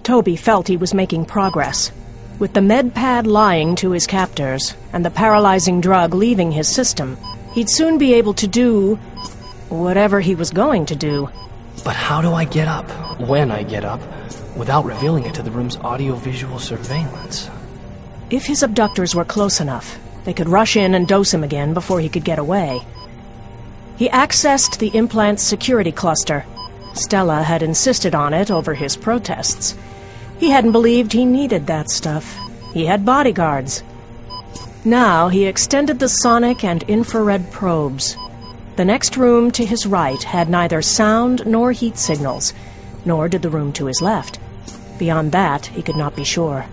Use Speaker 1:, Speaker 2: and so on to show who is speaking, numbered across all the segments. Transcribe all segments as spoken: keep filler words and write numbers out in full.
Speaker 1: Toby felt he was making progress. With the med pad lying to his captors and the paralyzing drug leaving his system, he'd soon be able to do whatever he was going to do.
Speaker 2: But how do I get up, when I get up, without revealing it to the room's audio-visual surveillance?
Speaker 1: If his abductors were close enough, they could rush in and dose him again before he could get away. He accessed the implant's security cluster. Stella had insisted on it over his protests. He hadn't believed he needed that stuff. He had bodyguards. Now he extended the sonic and infrared probes. The next room to his right had neither sound nor heat signals, nor did the room to his left. Beyond that, he could not be sure.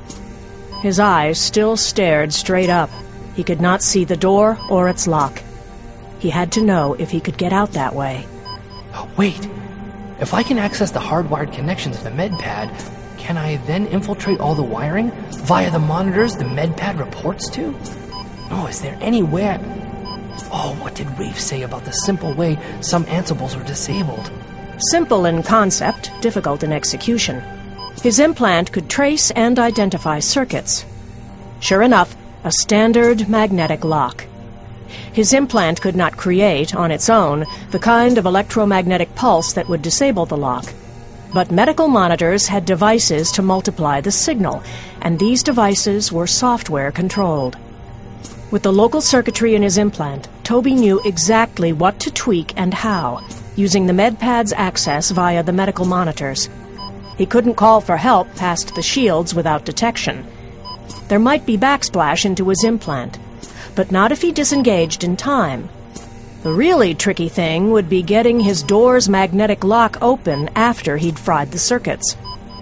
Speaker 1: His eyes still stared straight up. He could not see the door or its lock. He had to know if he could get out that way.
Speaker 2: Oh, wait! If I can access the hardwired connections of the med pad, can I then infiltrate all the wiring via the monitors the med pad reports to? Oh, is there any way I... Oh, what did Rafe say about the simple way some Ansibles are disabled?
Speaker 1: Simple in concept, difficult in execution. His implant could trace and identify circuits. Sure enough, a standard magnetic lock. His implant could not create, on its own, the kind of electromagnetic pulse that would disable the lock. But medical monitors had devices to multiply the signal, and these devices were software-controlled. With the local circuitry in his implant, Toby knew exactly what to tweak and how, using the MedPad's access via the medical monitors. He couldn't call for help past the shields without detection. There might be backsplash into his implant, but not if he disengaged in time. The really tricky thing would be getting his door's magnetic lock open after he'd fried the circuits.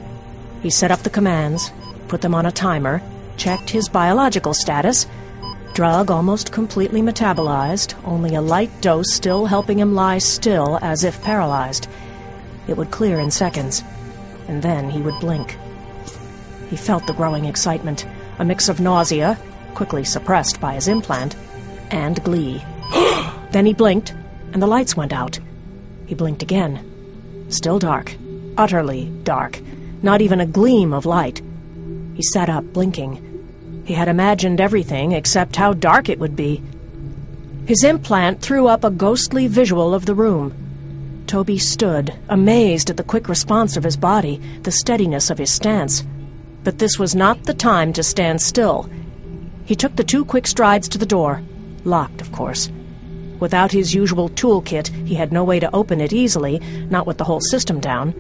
Speaker 1: He set up the commands, put them on a timer, checked his biological status. Drug almost completely metabolized, only a light dose still helping him lie still as if paralyzed. It would clear in seconds, and then he would blink. He felt the growing excitement, a mix of nausea, quickly suppressed by his implant, and glee. Then he blinked, and the lights went out. He blinked again. Still dark. Utterly dark. Not even a gleam of light. He sat up, blinking. He had imagined everything except how dark it would be. His implant threw up a ghostly visual of the room. Toby stood, amazed at the quick response of his body, the steadiness of his stance. But this was not the time to stand still. He took the two quick strides to the door. Locked, of course. Without his usual toolkit, he had no way to open it easily, not with the whole system down.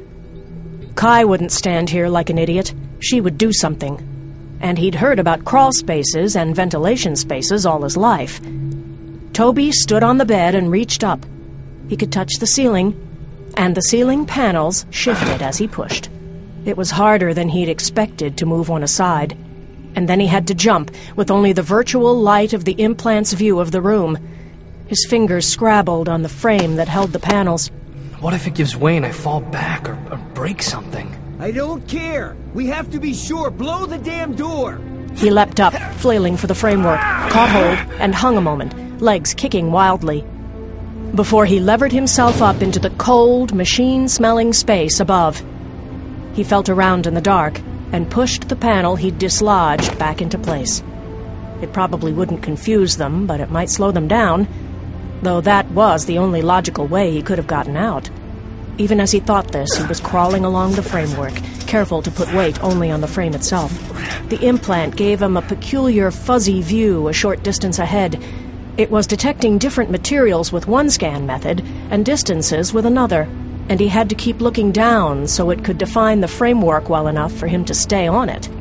Speaker 1: Kai wouldn't stand here like an idiot. She would do something. And he'd heard about crawl spaces and ventilation spaces all his life. Toby stood on the bed and reached up. He could touch the ceiling, and the ceiling panels shifted as he pushed. It was harder than he'd expected to move one aside. And then he had to jump, with only the virtual light of the implant's view of the room. His fingers scrabbled on the frame that held the panels.
Speaker 2: What if it gives way and I fall back or, or break something?
Speaker 3: I don't care. We have to be sure. Blow the damn door.
Speaker 1: He leapt up, flailing for the framework, caught hold, and hung a moment, legs kicking wildly. Before he levered himself up into the cold, machine-smelling space above. He felt around in the dark and pushed the panel he'd dislodged back into place. It probably wouldn't confuse them, but it might slow them down, though that was the only logical way he could have gotten out. Even as he thought this, he was crawling along the framework, careful to put weight only on the frame itself. The implant gave him a peculiar fuzzy view a short distance ahead. It was detecting different materials with one scan method and distances with another, and he had to keep looking down so it could define the framework well enough for him to stay on it.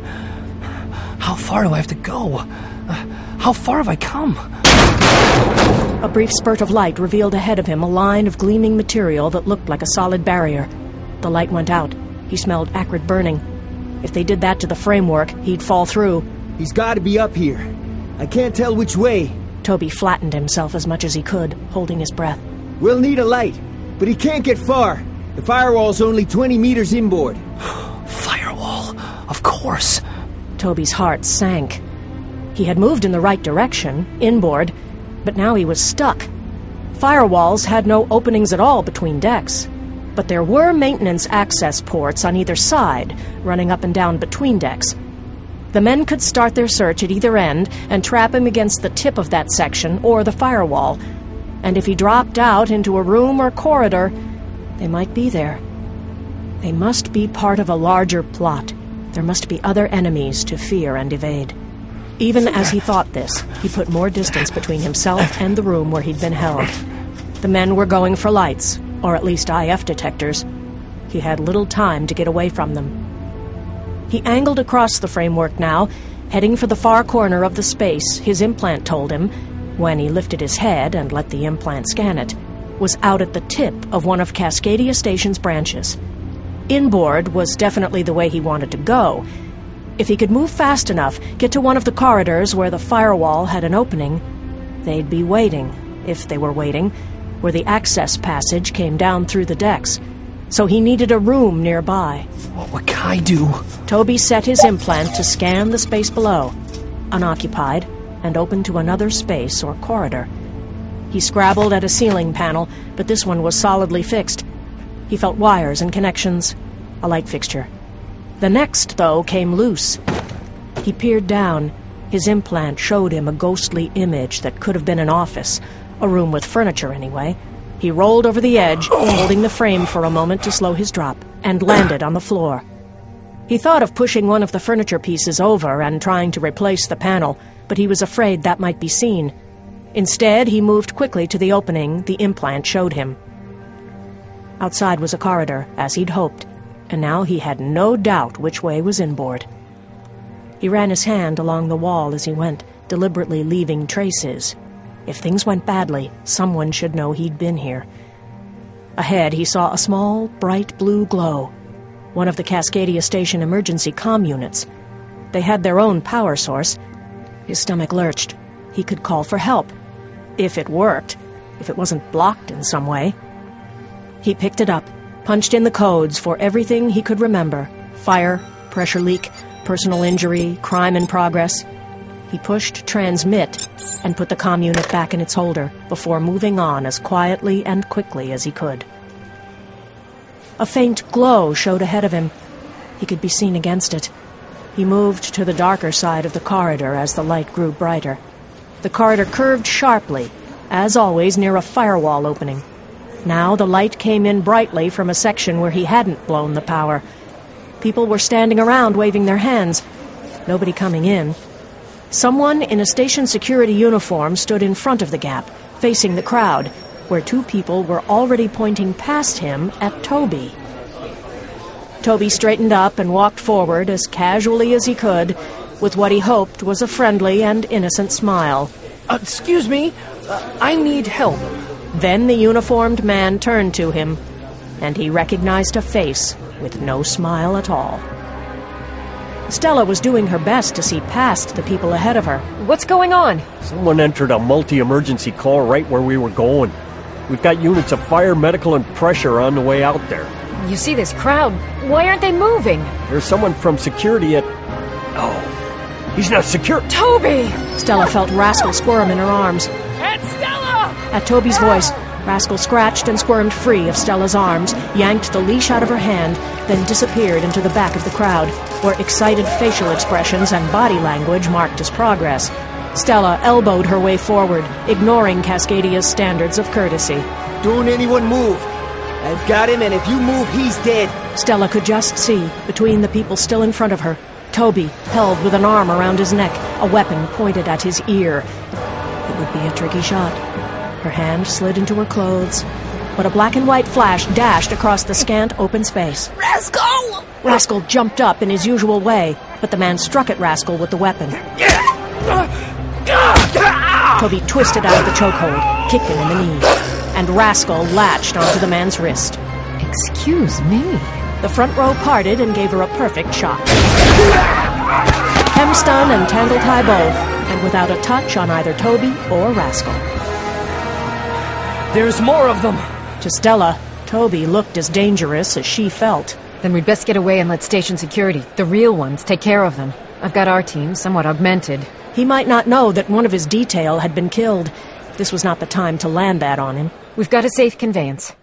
Speaker 2: How far do I have to go? Uh, how far have I come?
Speaker 1: A brief spurt of light revealed ahead of him a line of gleaming material that looked like a solid barrier. The light went out. He smelled acrid burning. If they did that to the framework, he'd fall through.
Speaker 3: He's got to be up here. I can't tell which way.
Speaker 1: Toby flattened himself as much as he could, holding his breath.
Speaker 3: We'll need a light, but he can't get far. The firewall's only twenty meters inboard.
Speaker 2: Firewall, of course.
Speaker 1: Toby's heart sank. He had moved in the right direction, inboard, but now he was stuck. Firewalls had no openings at all between decks. But there were maintenance access ports on either side, running up and down between decks. The men could start their search at either end and trap him against the tip of that section or the firewall. And if he dropped out into a room or corridor, they might be there. They must be part of a larger plot. There must be other enemies to fear and evade. Even as he thought this, he put more distance between himself and the room where he'd been held. The men were going for lights, or at least I F detectors. He had little time to get away from them. He angled across the framework now, heading for the far corner of the space his implant told him, when he lifted his head and let the implant scan it, was out at the tip of one of Cascadia Station's branches. Inboard was definitely the way he wanted to go. If he could move fast enough, get to one of the corridors where the firewall had an opening, they'd be waiting, if they were waiting, where the access passage came down through the decks. So he needed a room nearby.
Speaker 2: What can I do?
Speaker 1: Toby set his implant to scan the space below, unoccupied, and open to another space or corridor. He scrabbled at a ceiling panel, but this one was solidly fixed. He felt wires and connections, a light fixture. The next, though, came loose. He peered down. His implant showed him a ghostly image that could have been an office, a room with furniture anyway. He rolled over the edge, holding the frame for a moment to slow his drop, and landed on the floor. He thought of pushing one of the furniture pieces over and trying to replace the panel, but he was afraid that might be seen. Instead, he moved quickly to the opening the implant showed him. Outside was a corridor, as he'd hoped, and now he had no doubt which way was inboard. He ran his hand along the wall as he went, deliberately leaving traces. If things went badly, someone should know he'd been here. Ahead, he saw a small, bright blue glow, one of the Cascadia Station emergency comm units. They had their own power source. His stomach lurched. He could call for help. If it worked, if it wasn't blocked in some way. He picked it up, punched in the codes for everything he could remember. Fire, pressure leak, personal injury, crime in progress. He pushed transmit and put the comm unit back in its holder before moving on as quietly and quickly as he could. A faint glow showed ahead of him. He could be seen against it. He moved to the darker side of the corridor as the light grew brighter. The corridor curved sharply, as always near a firewall opening. Now the light came in brightly from a section where he hadn't blown the power. People were standing around waving their hands. Nobody coming in. Someone in a station security uniform stood in front of the gap, facing the crowd, where two people were already pointing past him at Toby. Toby straightened up and walked forward as casually as he could, with what he hoped was a friendly and innocent smile.
Speaker 2: Uh, excuse me, uh, I need help.
Speaker 1: Then the uniformed man turned to him, and he recognized a face with no smile at all. Stella was doing her best to see past the people ahead of her.
Speaker 4: What's going on?
Speaker 5: Someone entered a multi-emergency call right where we were going. We've got units of fire, medical, and pressure on the way out there.
Speaker 4: You see this crowd. Why aren't they moving?
Speaker 5: There's someone from security at... Oh, he's not secure.
Speaker 4: Toby!
Speaker 1: Stella felt Rascal squirm in her arms.
Speaker 4: It's Stella!
Speaker 1: At Toby's voice, Rascal scratched and squirmed free of Stella's arms, yanked the leash out of her hand, then disappeared into the back of the crowd, where excited facial expressions and body language marked his progress. Stella elbowed her way forward, ignoring Cascadia's standards of courtesy.
Speaker 3: Don't anyone move. I've got him, and if you move, he's dead.
Speaker 1: Stella could just see, between the people still in front of her, Toby, held with an arm around his neck, a weapon pointed at his ear. It would be a tricky shot. Her hand slid into her clothes, but a black and white flash dashed across the scant open space.
Speaker 4: Rascal!
Speaker 1: Rascal jumped up in his usual way, but the man struck at Rascal with the weapon. Toby twisted out of the chokehold, kicked him in the knee, and Rascal latched onto the man's wrist.
Speaker 4: Excuse me?
Speaker 1: The front row parted and gave her a perfect shock. Hemstun and Tangle-Tie both, and without a touch on either Toby or Rascal.
Speaker 2: There's more of them.
Speaker 1: To Stella, Toby looked as dangerous as she felt.
Speaker 4: Then we'd best get away and let station security, the real ones, take care of them. I've got our team, somewhat augmented.
Speaker 1: He might not know that one of his detail had been killed. This was not the time to land that on him.
Speaker 4: We've got a safe conveyance.